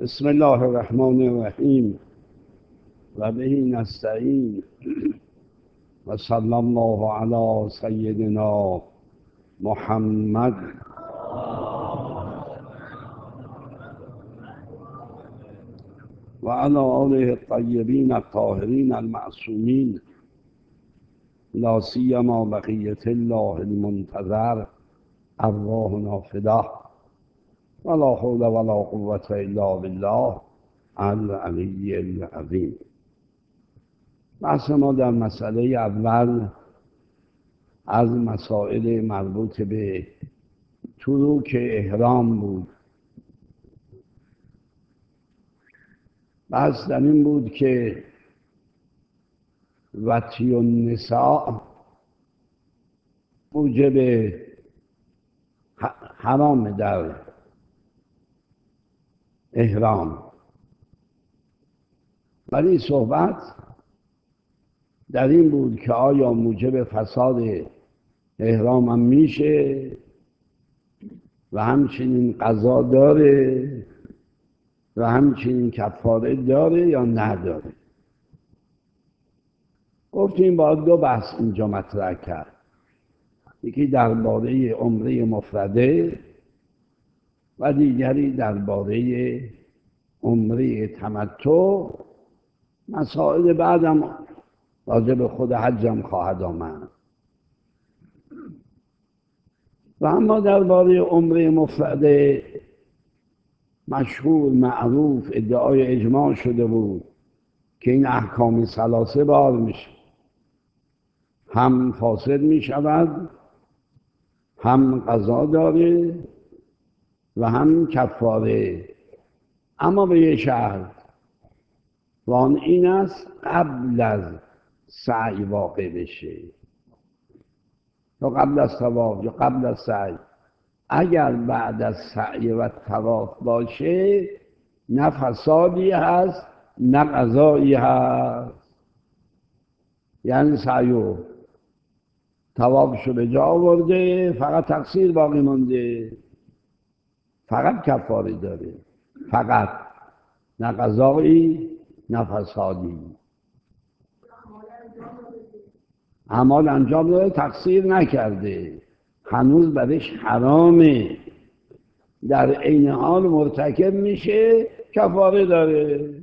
بسم الله الرحمن الرحیم و به نستعین و صلی الله علی سیدنا محمد و علی آله الطیبین الطاهرین المعصومین لا سیما بقیة الله المنتظر ارواحنا فداه ولا حول ولا قوة الا بالله العلی العظیم. بحث ما در مسئله اول از مسائل مربوط به تروک احرام بود. بحث در این بود که وطی النساء موجب حرام در احرام، ولی صحبت در این بود که آیا موجب فساد احرام هم میشه و همچنین قضا داره و همچنین کفاره داره یا نداره. گفتیم باید دو بحث اینجا مطرح کرد، یکی درباره عمره مفرده و دیگری درباره عمره تمتع. مسائل بعدم راجع به خود حجم خواهد آمد. و اما درباره عمره مفرده مشهور معروف ادعای اجماع شده بود که این احکام ثلاثه بار میشه، هم فاسد میشود، هم قضا داره و هم کفاره، اما به یه شرط و آن این است قبل از سعی واقع بشه یا قبل از طواف یا قبل از سعی. اگر بعد از سعی و طواف باشه نه فسادی هست نه قضایی هست، یعنی سعی و طوافشو به جا آورده فقط تقصیر باقی مونده، فقط کفاره داره، فقط، نه قضایی نه فسادی. اعمال انجام داده، تقصیر نکرده، هنوز برش حرامه، در عین حال مرتکب میشه، کفاره داره.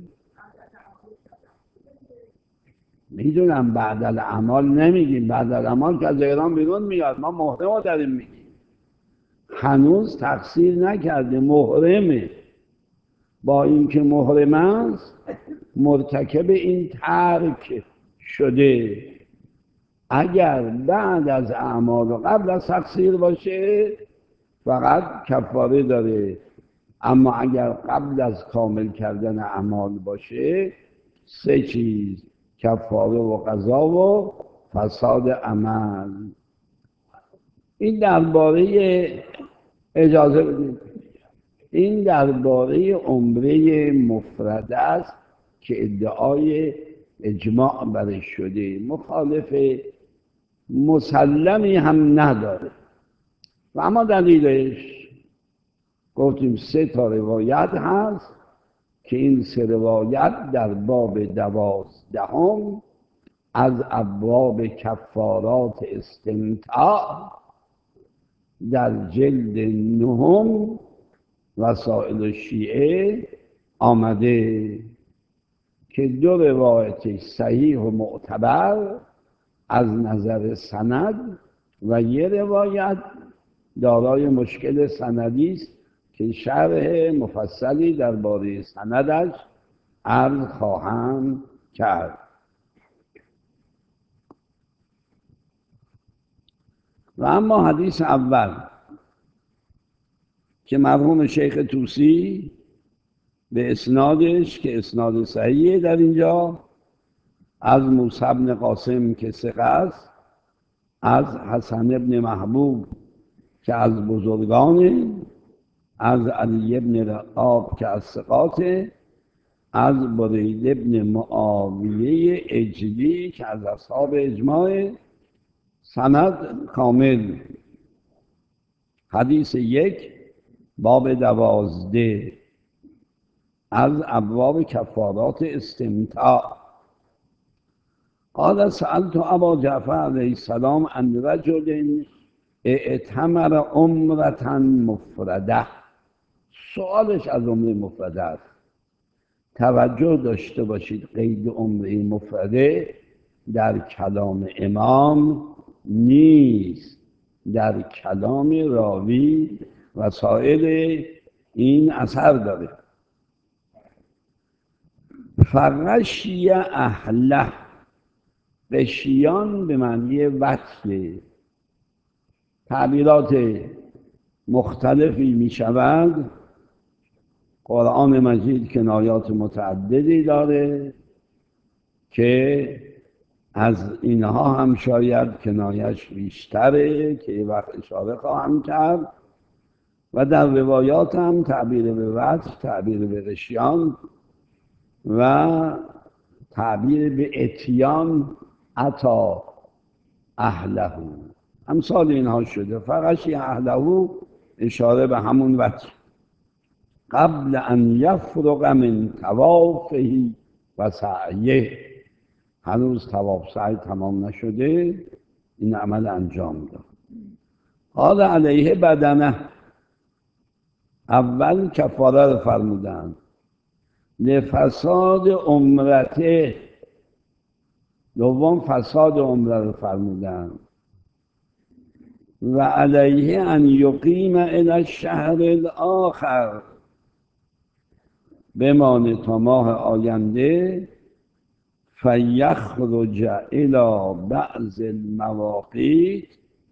میدونم بعد الاعمال نمیگیم، بعد الاعمال که از ایران بیرون میاد، ما محرم رو داریم میگیم، هنوز تقصیر نکرده، محرمه. با اینکه محرم است مرتکب این ترک شده. اگر بعد از اعمال و قبل از تقصیر باشه فقط کفاره داره، اما اگر قبل از کامل کردن اعمال باشه سه چیز: کفاره و قضا و فساد عمل. این درباره، اجازه بدید، این درباره عمره مفرده است که ادعای اجماع برش شده، مخالف مسلمی هم نداره. و اما دلیلش گفتیم سه تا روایت هست که این سه روایت در باب 12 از ابواب کفارات استمتاع در جلد 9 وسائل شیعه آمده که دو روایت صحیح و معتبر از نظر سند و یه روایت دارای مشکل سندی است که شرح مفصلی درباره سندش عرض خواهم کرد. و اما حدیث اول که مرحوم شیخ طوسی به اسنادش که اسناد صحیحه در اینجا از موسی بن قاسم که ثقه است، از حسن بن محبوب که از بزرگانه، از علی بن رقاب که از ثقاته، از برید بن معاویه اجلی که از اصحاب اجماع. سند کامل. حدیث 1 باب 12. از ابواب کفارات استمتاع. قال سألت ابا جعفر علیه السلام عن رجل اعتمر عمرة مفرده. سوالش از عمره مفرده است. توجه داشته باشید قید عمره مفرده در کلام امام نیست، در کلام راوی و سایر این اثر داره. فغشی اهله، غشیان به معنی وصل، تعبیرات مختلفی می شود. قرآن مجید کنایات متعددی داره که از اینها هم شاید کنایش بیشتره که یه وقت اشاره خواهم کرد و در روایات هم تعبیر به وصف، تعبیر به غشیان و تعبیر به اتیان عطا اهله امثال اینها شده. فقط اهله اشاره به همون وجه قبل ان یفرغ من طوافه و سعیه، هنوز طواف سعی تمام نشده این عمل انجام داد. حال علیه بدنه، اول کفاره رو فرمودن، لفساد عمرته، دوم فساد عمره رو فرمودن، و علیه ان یقیم الی الشهر الاخر، بمانه تا ماه آینده، فیخرج الی بعض المواقیت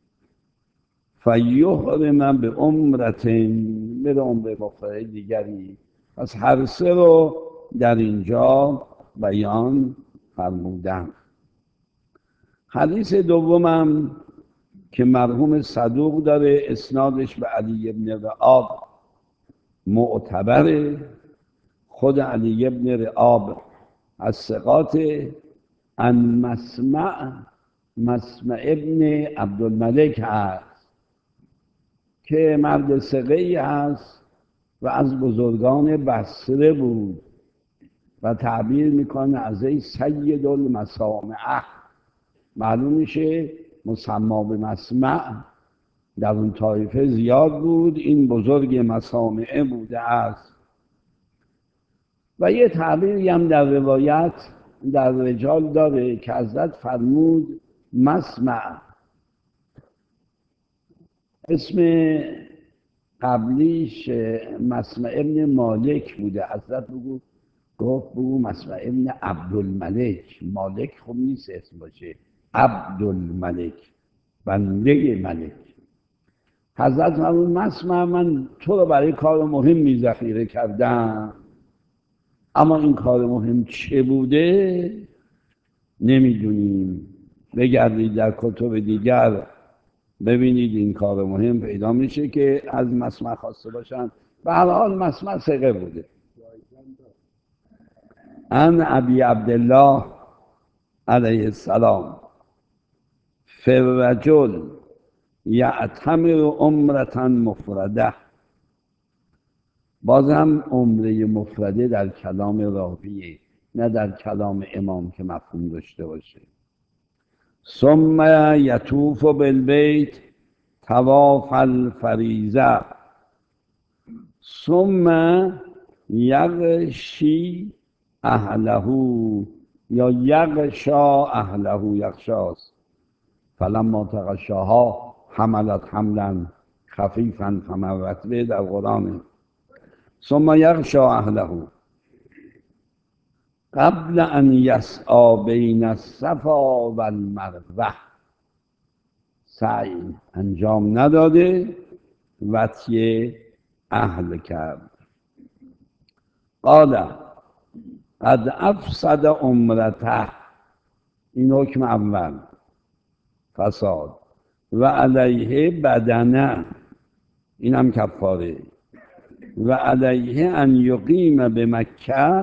فیحرم به عمرتین، بره عمره مفرده دیگری. پس هر سه رو در اینجا بیان فرمودن. حدیث دومم که مرحوم صدوق داره، اسنادش به علی ابن رعاب معتبره. خود علی ابن رعاب از ثقات، ان مسمع ابن عبدالملک هست که مرد ثقه‌ای هست و از بزرگان بصره بود و تعبیر میکنه از ای سید المسامعه. معلوم میشه مسما به مسمع در اون طایفه زیاد بود، این بزرگ مسامعه بوده است. و یه تعبیری هم در روایت در رجال داره که حضرت فرمود مسمع، اسم قبلیش مسمع ابن مالک بوده، حضرت گفت بگو مسمع ابن عبدالملک. مالک خب نیست اسم باشه، عبدالملک بنده ملک. حضرت فرمود مسمع، من تو رو برای کار مهمی ذخیره کردم، اما این کار مهم چه بوده نمیدونیم، بگردید در کتب دیگر ببینید این کار مهم پیدا میشه که از مسمع خواسته باشن. به هر حال مسمع ثقه بوده. ان ابی عبدالله علیه السلام فی الرجل یعتمر عمرة مفرده. بازم عمره مفرده در کلام راویه، نه در کلام امام که مفهوم داشته باشه. ثم یطوف بالبیت طواف الفریضه، ثم یغشی اهله یا یغشا اهله، یغشاست. فلما تغشاها حملت حملا خفیفا فمرت به، در قرآن. ثم یغشا اهله قبل ان یسعی بین الصفا و المروه، سعی انجام نداده، وطی اهل کرد. قال قد افسد عمرته، این حکم اول فساد. و علیه بدنه، این هم کفاره. و علیه ان یقیم به مکه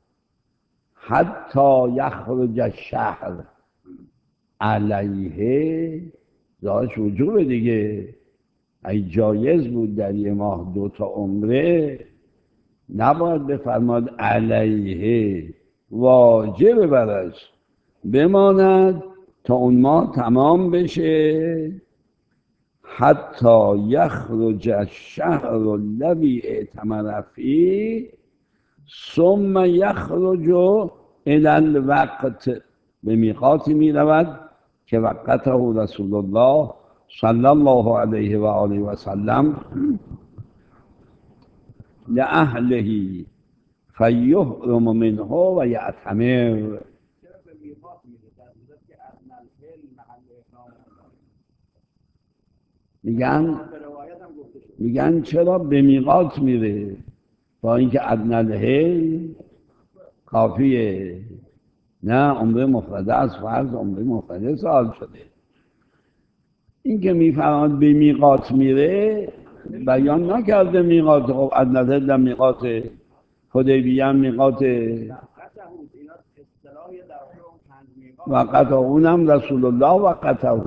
حتی یخرج الشهر، علیه داشت وجوب دیگه. ای جایز بود در یه ماه 2 تا عمره نباید بفرماد علیه، واجب برش بماند تا اون ماه تمام بشه، حتی یخرج الشهر الذی اعتمر فیه ثم یخرج الی الوقت، به میقاتی می رود که وقته رسول الله صلی الله علیه و آله و سلم لأهله فیحرم منه و یعتمر. میگن چرا به میقات میره؟ با اینکه ادنی الحل کافیه. نه، عمره مفرده از فرض عمره مفرده سوال شده. این که میفرماد به میقات میره بیان نکرده میقات. خب ادنی الحل میقات، حدیبیه هم میقات، وقت اونم رسول الله وقته.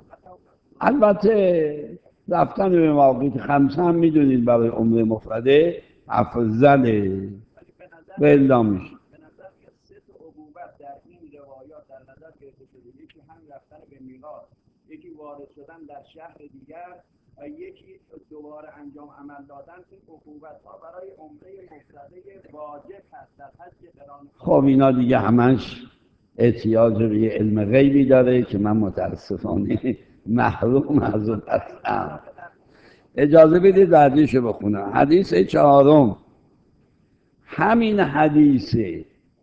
البته رفتن به مواقیت خمسه هم میدونید برای عمره مفرده افضله و الا میشه. به نظر که سه تا عقوبت در این روایات در نظر گرفته شده، یکی همین رفتن به میقات، یکی وارد شدن در شهر دیگر و یکی دوباره انجام عمل دادن. این عقوبت ها برای عمره مفرده واجب هست در حج قران. خب اینا دیگه همش احتیاج به یه علم غیبی داره که من متاسفانه محروم از اون هستم. اجازه بدید بعدیشو بخونم. حدیث چهارم همین حدیثه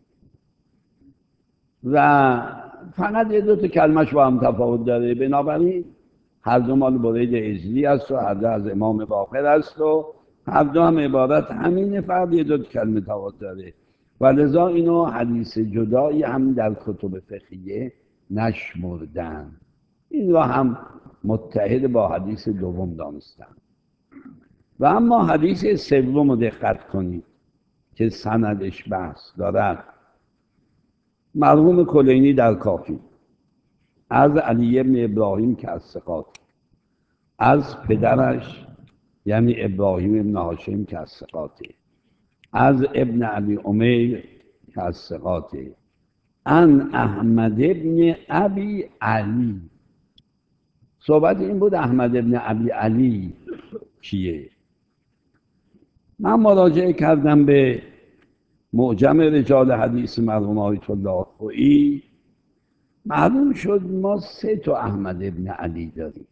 و فقط یه دو تا کلمش با هم تفاوت داره. بنابراین هر دو مال برید عجلی است و هر دو از امام باقر است و هر دو هم عبارت همینه، فقط یه دو تا کلمه تفاوت داره و لذا اینو حدیث جدایی هم در کتب فقهیه نشمردن. این را هم متحد با حدیث دوم دانستن. و اما حدیث سوم رو دقت کنید که سندش بحث دارد. مرحوم کلینی در کافی از علی ابن ابراهیم که از ثقات، از پدرش یعنی ابراهیم ابن هاشم که از ثقاته، از ابن ابی امیر که از ثقاته، ان احمد ابن ابی علی. صحبت این بود احمد ابن ابی علی کیه؟ من مراجعه کردم به معجم رجال حدیث مرحوم آیت الله خویی، معلوم شد ما سه تا احمد ابن علی داریم.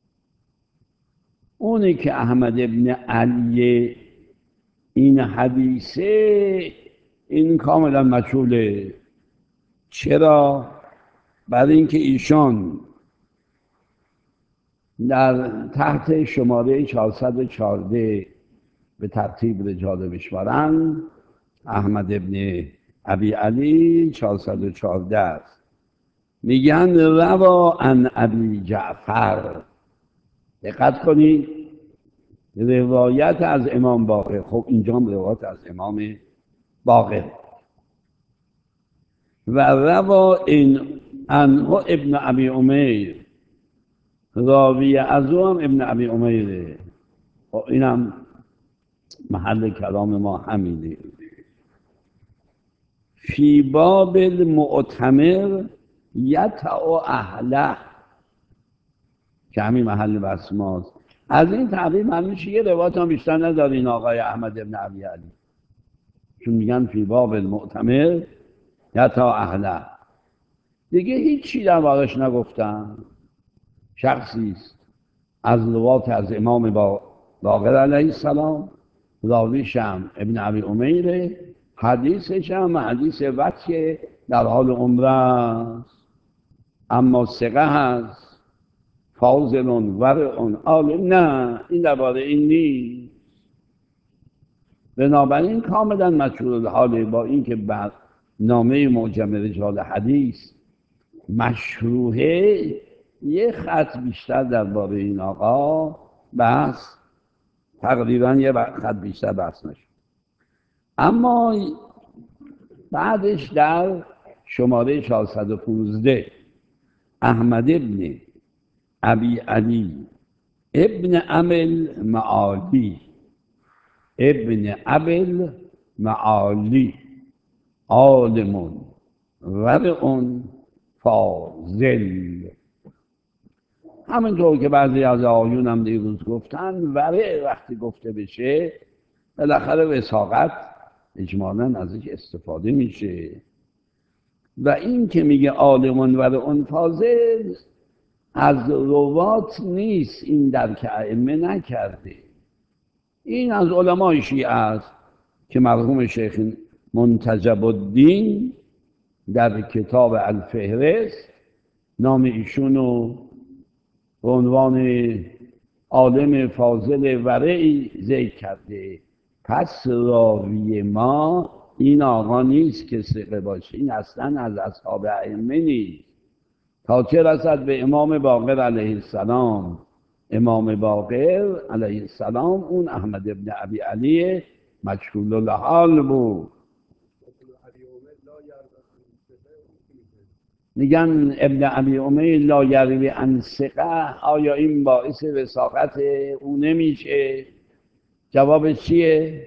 اونی که احمد ابن علی این حدیثه این کاملا مجهوله. چرا؟ برای اینکه ایشان در تحت شماره 414 به ترتیب رجال بشمارن، احمد ابن ابی علی 414 است. میگن روا عن ابی جعفر. دقت کنید، روایت از امام باقر. خب اینجا هم روایت از امام باقر. و روا این عنه ابن ابی امیر، راوی از او هم ابن ابی امیره. خب اینم محل کلام ما همینه. فی باب المعتمر یطع اهله، که همین محل بحث ماست. از این تعبیر معلوم میشه یه روایت هم بیشتر نداره این آقای احمد ابن ابی علی، چون میگن فی باب المعتمر یطع اهله، دیگه هیچی در واقعش نگفتن. شخصی است از روات از امام باقر علیه السلام، راویش هم ابن ابی امیره، حدیثش هم حدیث وقتی در حال عمره است، اما ثقه هست، فاضل ورع عالم. نه، این درباره این نیست. بنابراین کاملا مجهول الحاله، با اینکه بعد نامه معجم رجال حدیث مشروحه، یه خط بیشتر درباره این آقا بحث، تقریبا یه خط بیشتر بحث نشد. اما بعدش در شماره 415 احمد ابن ابی علی ابن عمل معالی ابن عمل معالی عالم ورع فاضل. همینطور که بعضی از آیون هم دیروز گفتن، ورع وقتی گفته بشه بالاخره وساقت اجمالاً ازش استفاده میشه. و این که میگه عالم ورع فاضل از روات نیست، این درک ائمه نکرده، این از علمای شیعه است که مرحوم شیخ منتجب الدین در کتاب الفهرست نام ایشونو به عنوان عالم فاضل ورعی ذکر کرده. پس راوی ما این آقا نیست که ثقه باشه، این اصلا از اصحاب ائمه نیست. تا چه رسد به امام باقر علیه السلام. امام باقر علیه السلام اون احمد ابن ابی علی مجهول الحال بود. میگن ابن ابی امیه لا یروی عن ثقه، آیا این باعث وثاقت او نمیشه؟ جواب چیه؟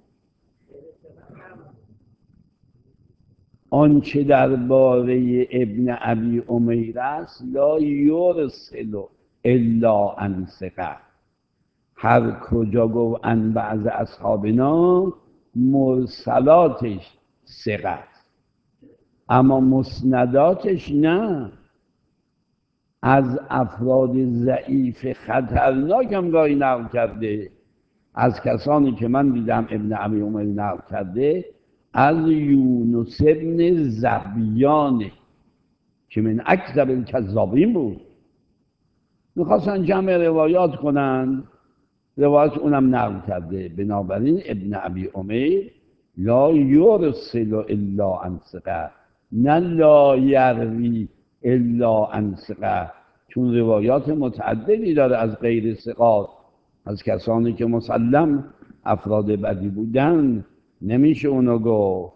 آنچه درباره ابن ابی امیر است لا یرسل الا عن ثقه. هر کجا گفت عن بعض اصحابنا مرسلاتش ثقه است، اما مسنداتش نه. از افراد ضعیف خطرناک هم گاهی نقل کرده. از کسانی که من دیدم ابن ابی عمر نقل کرده، از یونس ابن زبیان که من اکذب الکذابین بود. میخواستن جمع روایات کنن، روایت اونم نقل کرده. بنابراین ابن ابی عمر لا یرسل الا عن ثقه، نه لا یروی الا عن ثقه، چون روایات متعددی داره از غیر ثقات، از کسانی که مسلم افراد بدی بودن، نمیشه اونو گفت.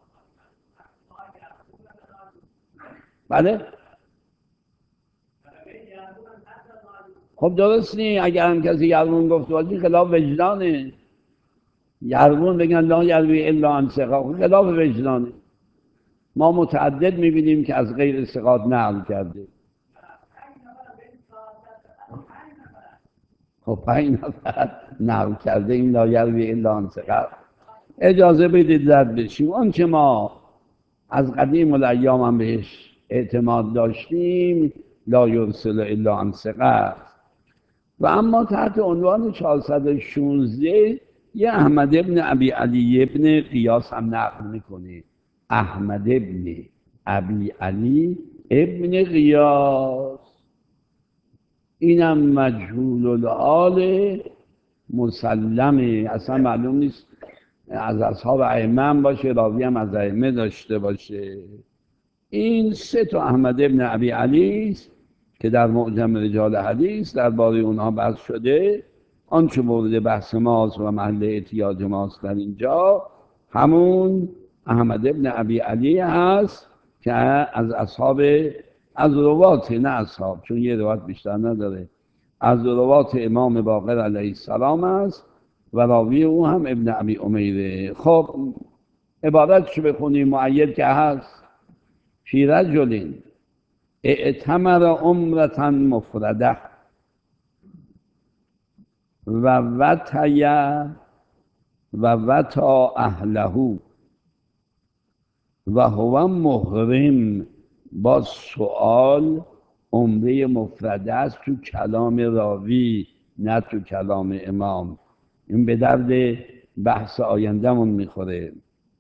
بله خب درست نی، اگر هم کسی یرمون گفت باشی خلاف وجدانه. یرمون بگن لا یروی الا عن ثقه، خلاف وجدانه. ما متعدد میبینیم که از غیر ثقات نقل کرده. خب 5 نفر نقل کرده این لا یروی الا عن ثقه. اجازه بدید رد بشیم. اون که ما از قدیم الایام هم بهش اعتماد داشتیم لا یرسل الا عن ثقه. و اما تحت عنوان 416 یه احمد ابن ابی علی ابن قیاس هم نقل میکنه. احمد ابن ابی علی ابن قیاس، اینم مجهول الحال مسلمه، اصلا معلوم نیست از اصحاب ائمه هم باشه، راوی هم از ائمه داشته باشه. این 3 تا احمد ابن ابی علی است که در معجم رجال حدیث درباره اونها بحث شده. آنچه مورد بحث ماست و محل احتیاج ماست در اینجا همون احمد ابن ابی علی هست که از اصحاب، از روات، نه اصحاب چون یه روات بیشتر نداره، از روات امام باقر علیه السلام است و راوی او هم ابن ابی امیره. خب عبارتشو بخونیم مؤید که هست: فی رجل اعتمر عمرة مفرده و وطا اهله و هو محرم. با سؤال عمره مفرده است تو کلام راوی نه تو کلام امام. این به درد بحث آیندهمون میخوره.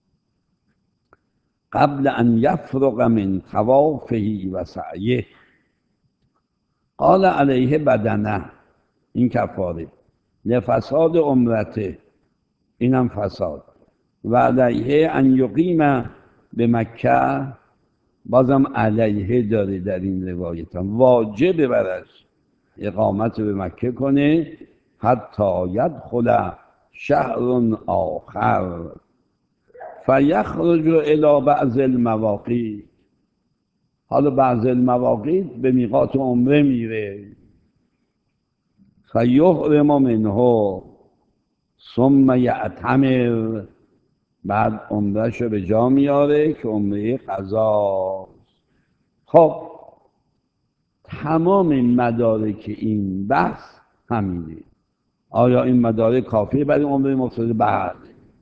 قبل ان یفرغ من طوافه و سعیه قال علیه بدنه، این کفاره، لفساد عمرته، اینم فساد، و علیه ان یقیم به مکه، بازم علیه داره در این روایت هم، واجب برش اقامت به مکه کنه حتی یدخل شهر آخر فیخرج الی بعض المواقیت. حالا بعض المواقیت به میقات عمره میره، فیحرم منه ثم یعتمر، بعد عمرهش رو به جا میاره که عمره قضاست. خب تمام مدارک این بحث همینه. آیا این مدارک کافیه برای عمره مفرده؟ بله.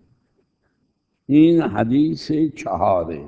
این حدیث 4.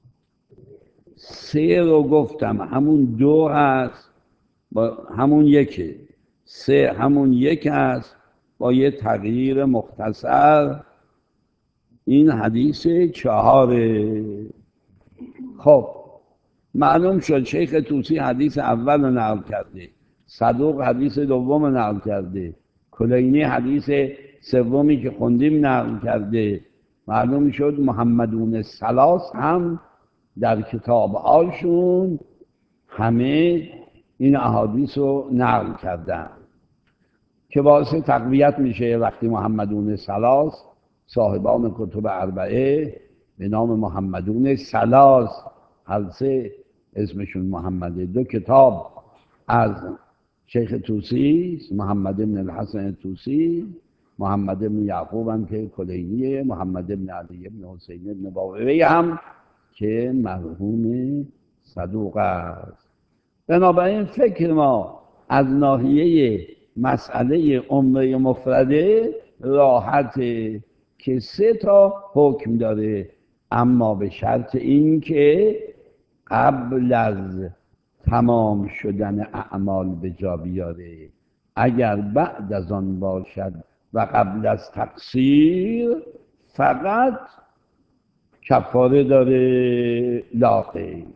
3 رو گفتم همون 2 هست با همون 1. 3 همون 1 هست با یه تغییر مختصر. این حدیث 4. خب معلوم شد شیخ طوسی حدیث اول رو نقل کرده، صدوق حدیث دوم نقل کرده، کلینی حدیث سومی که خوندیم نقل کرده. معلوم شد محمدون ثلاث هم در کتابهاشون همه این احادیث رو نقل کردن که باعث تقویت میشه وقتی محمدون ثلاث صاحبان کتب اربعه به نام محمدون ثلاث، هر 3 اسمشون محمده. 2 کتاب از شیخ طوسی، محمد بن الحسن طوسی، محمد بن یعقوب هم که کلینیه، محمد بن علی بن حسین بن باقری هم که مرحوم صدوق است. بنابراین فکر ما از ناحیه مسئله عمره مفرده راحته که 3 تا حکم داره، اما به شرط این که قبل از تمام شدن اعمال به جا بیاره. اگر بعد از آن باشد و قبل از تقصیر فقط کفاره داره، لاغه.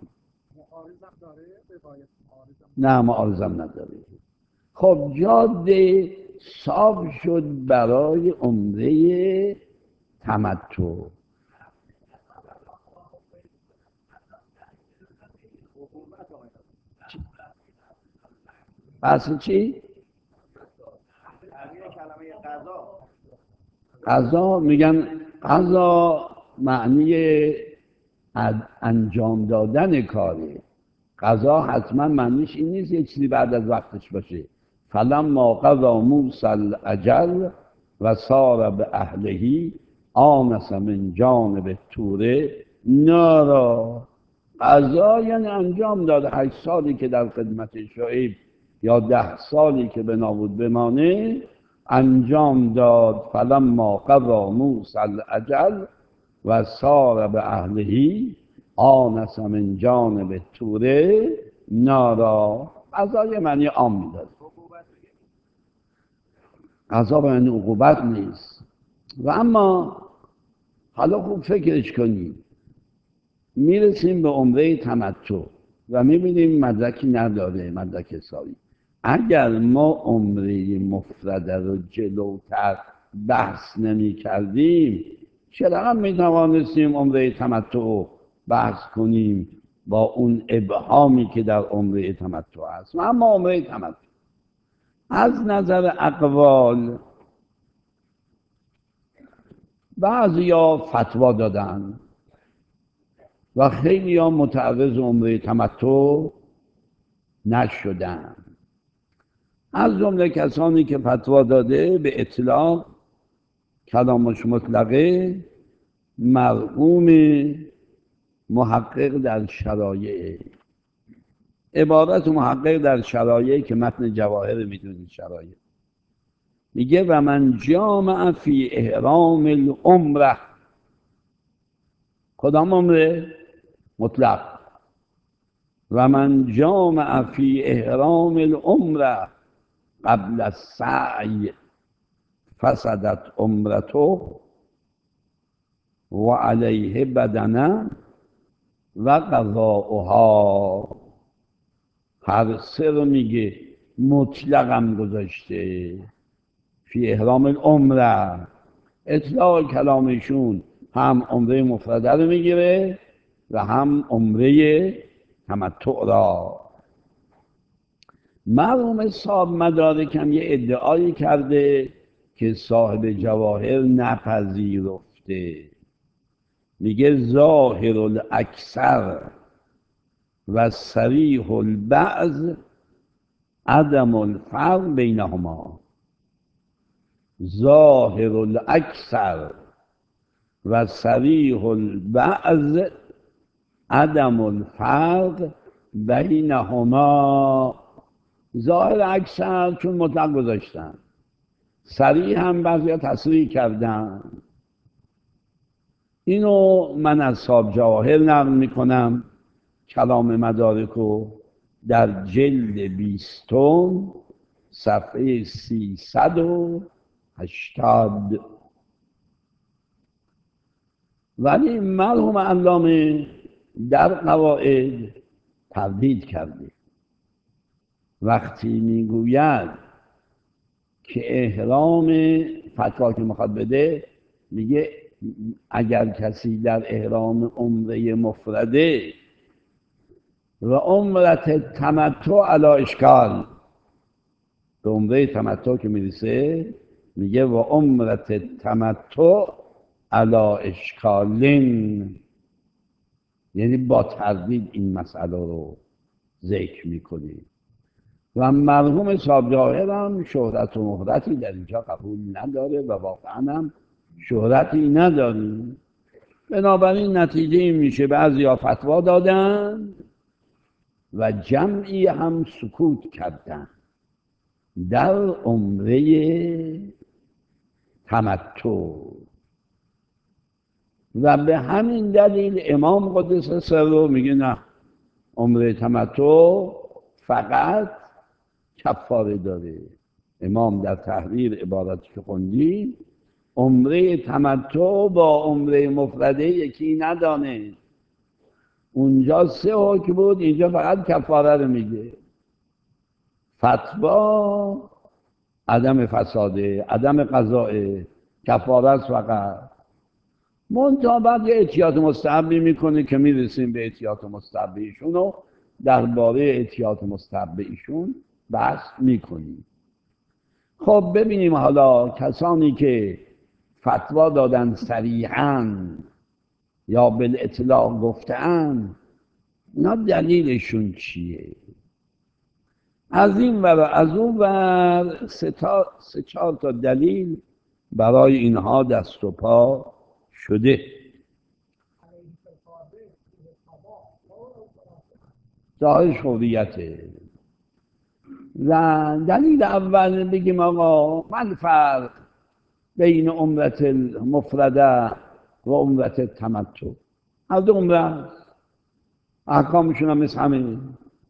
نه معارضم نداره. خب جاده صاف شد برای عمره تمتع. بحث چی؟ تغییر کلمه قضا. قضا میگن قضا معنی انجام دادن کاره. قضا حتما معنیش این نیست یک چیزی بعد از وقتش باشه. فلما قضا موسی الاجل و سار به اهلهی آنس من جانب طور نارا. قضا یعنی انجام داد. 8 سالی که در خدمت شعیب یا 10 سالی که به نابود بمانه انجام داد. فلما قضا موسی الاجل و سار به اهلهی آنس من جانب طور نارا. قضا یه معنی عام میداد. قضا به معنی عقوبت نیست. و اما حالا خوب فکرش کنید، میرسیم به عمره تمتع و میبینیم مدرکی نداره، مدرک حسابی. اگر ما عمره مفرده رو جلوتر بحث نمی کردیم چرا هم میتوانستیم عمره تمتع رو بحث کنیم با اون ابهامی که در عمره تمتع هست. و اما عمره تمتع از نظر اقوال بعضیا فتوا دادن و خیلی ها متعرض عمره تمتع نشدن. از جمله کسانی که فتوا داده به اطلاق کلامش مطلقه مرحوم محقق در شرایع. عبارت محقق در شرایع که متن جواهر میدونید شرایع میگه و من جامع فی احرام العمره. کدام عمره؟ مطلق. و من جامع فی احرام العمره قبل السعی فسدت عمرته و علیه بدنه و قضاؤها. هر 3 رو میگه مطلقم گذاشته فی احرام العمره. اطلاق کلامشون هم عمره مفرده رو میگیره و هم عمره تمتع را. مرحوم صاحب مدارک هم یه ادعایی کرده که صاحب جواهر نپذیرفته. میگه ظاهر الاکثر و صریح البعض عدم الفرق بینهما. ظاهر الاکثر و صریح البعض عدم الفرق بینهما. ظاهر اکثر چون مطلق گذاشتن، صریح هم بعضی ها تصریح کردن. اینو من از صاحب جواهر نقل میکنم، کلام مدارکو در جلد 20 صفحه 380. ولی مرحوم علامه در قواعد تردید کرده، وقتی میگوید که احرام فتوا که میخواد بده، میگه اگر کسی در احرام عمره مفرده و عمرت تمتع علی اشکال، به عمره تمتع که میرسه میگه و عمرت تمتع علی اشکالین، یعنی با تردید این مسئله رو ذکر میکنی. و مرحوم صاحب جواهر هم شهرت و مهرتی در اینجا قبول نداره و واقعا هم شهرتی نداریم. بنابراین نتیجه این میشه بعضی ها فتوا دادن و جمعی هم سکوت کردن در عمره تمتع. و به همین دلیل امام قدس سره میگه نه، عمره تمتع فقط کفاره داره. امام در تحریر عبارتی که خوندی، عمره تمتع با عمره مفرده یکی ندانه. اونجا 3 حکم بود، اینجا فقط کفاره رو میگه. فتوا عدم فساده، عدم قضاء، کفاره است فقط. منتها بعد یه احتیاط مستحبی میکنه که میرسیم به احتیاط مستحب ایشون و درباره احتیاط مستحب ایشون بحث میکنیم. خب ببینیم حالا کسانی که فتوا دادن صریحاً یا بالاطلاق گفتن، اینا دلیلشون چیه؟ از این ور از اون ور 3-4 تا دلیل برای اینها دست و پا شده. ظاهرش حریته. و دلیل اول بگیم آقا من فرق بین عمرت المفرده و عمرت تمتع، هر دو عمره است، احکامشون هم مثل همین،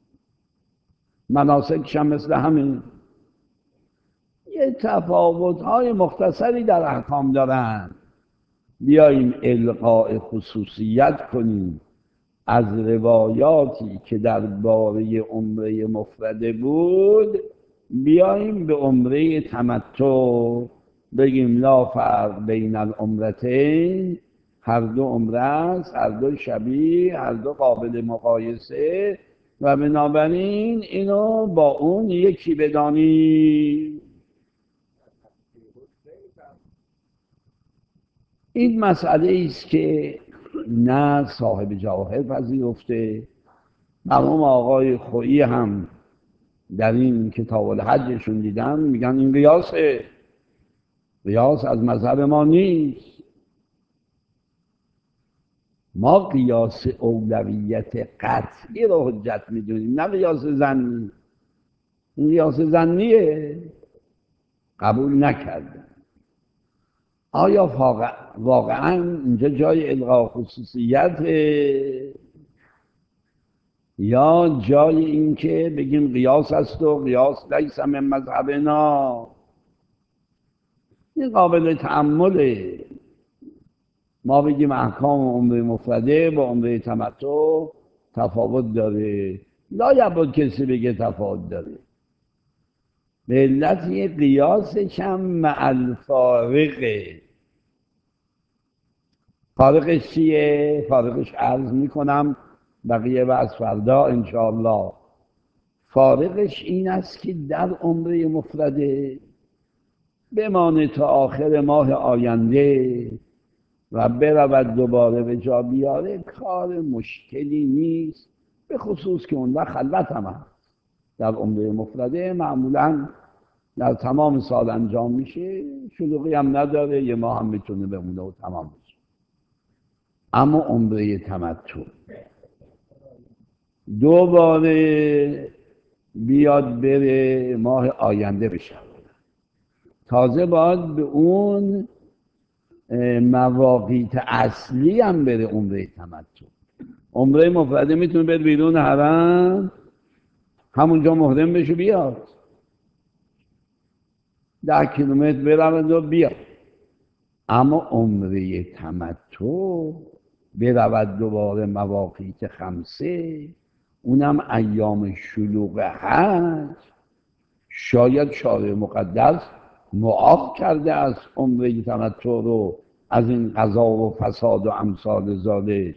مناسکش هم مثل همین، یه تفاوت‌های مختصری در احکام دارن. بیاییم القاء خصوصیت کنیم از روایاتی که درباره عمره مفرده بود، بیاییم به عمره تمتع بگیم لا فرق بین العمرتین، هر دو عمره است، هر دو شبیه، هر دو قابل مقایسه و بنابراین اینو با اون یکی بدانیم. این مسئله است که نه صاحب جواهر پذیرفته، مرحوم آقای خویی هم در این کتاب الحجشون دیدم میگن این قیاسه، قیاس از مذهب ما نیست. ما قیاس اولویت قطعی رو حجت میدونیم، نه قیاس ظنی. این قیاس ظنیه، قبول نکردن. آیا واقعا اینجا جای الغاء خصوصیت یا جای این که بگیم قیاس است و قیاس لیس من مذهبنا؟ این قابل تأمله. ما بگیم احکام عمره مفرده با عمره تمتع تفاوت داره، لایبد کسی بگه تفاوت داره، به علت یه قیاسش هم مع الفارقه. فارقش چیه؟ فارقش عرض میکنم، بقیه بحث فردا انشاءالله. فارقش این است که در عمره مفرده بمانه تا آخر ماه آینده و برود دوباره به جا بیاره، کار مشکلی نیست، به خصوص که اون وقت خلوت هم هست. در عمره مفرده معمولا در تمام سال انجام میشه، شلوغی هم نداره، یه ماه هم میتونه بمونه و تمام بشه. اما عمره تمتع دوباره بیاد بره ماه آینده بشه، تازه باید به اون مواقیت اصلی هم بره عمره تمتع. عمره مفرده میتونه بره بیرون حرم، همونجا محرم بشه بیاد، 10 کیلومتر برود و بیاد. اما عمره تمتع برود دوباره مواقیت خمسه، اونم ایام شلوغ حج، شاید شارع مقدس معاف کرده از عمره تمتع رو از این قضا و فساد و امثال ذالک.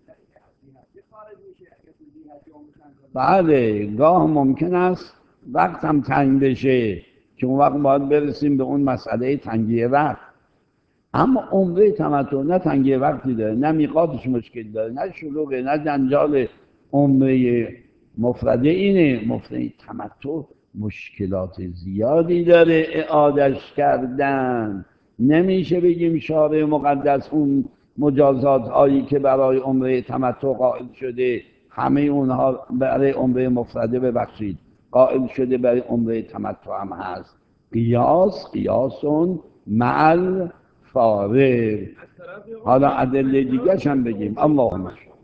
بله گاه ممکن است وقت هم تنگ بشه که اون وقت باید برسیم به اون مسئله تنگی وقت. اما عمره تمتع نه تنگی وقتی داره، نه میقاتش مشکل داره، نه شلوغه، نه جنجال. عمره مفرده اینه، مفرده تمتع مشکلات زیادی داره اعادش کردن. نمیشه بگیم شارع مقدس اون مجازات هایی که برای عمره تمتع قائل شده همه اونها برای عمره مفرده ببخشید قائل شده برای عمره تمتع هم هست. قیاسون مع فارغ. حالا ادله دیگه هم بگیم. اللهم